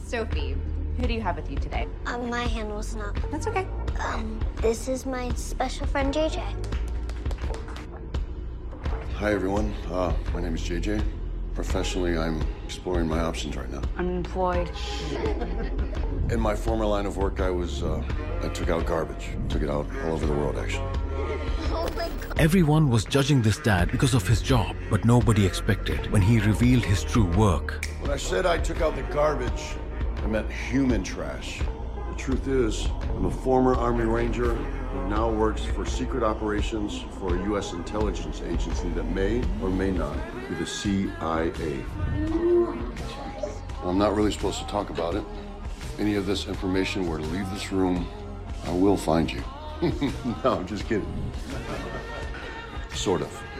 Sophie, who do you have with you today? My hand wasn't up. That's okay. This is my special friend, JJ. Hi, everyone. My name is JJ. Professionally, I'm exploring my options right now. Unemployed. In my former line of work, I took out garbage. Took it out all over the world, actually. Oh my God. Everyone was judging this dad because of his job, but nobody expected when he revealed his true work. When I said I took out the garbage, I meant human trash. The truth is, I'm a former Army Ranger who now works for secret operations for a U.S. intelligence agency that may or may not be the CIA. I'm not really supposed to talk about it. If any of this information were to leave this room, I will find you. No, I'm just kidding. Sort of.